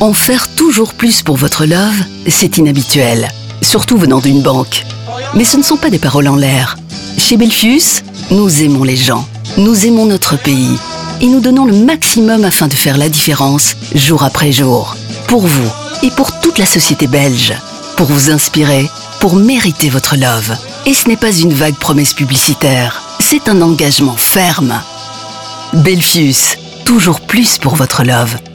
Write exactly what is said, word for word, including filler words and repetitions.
En faire toujours plus pour votre love, c'est inhabituel, surtout venant d'une banque. Mais ce ne sont pas des paroles en l'air. Chez Belfius, nous aimons les gens, nous aimons notre pays et nous donnons le maximum afin de faire la différence jour après jour. Pour vous et pour toute la société belge. Pour vous inspirer, pour mériter votre love. Et ce n'est pas une vague promesse publicitaire, c'est un engagement ferme. Belfius, toujours plus pour votre love.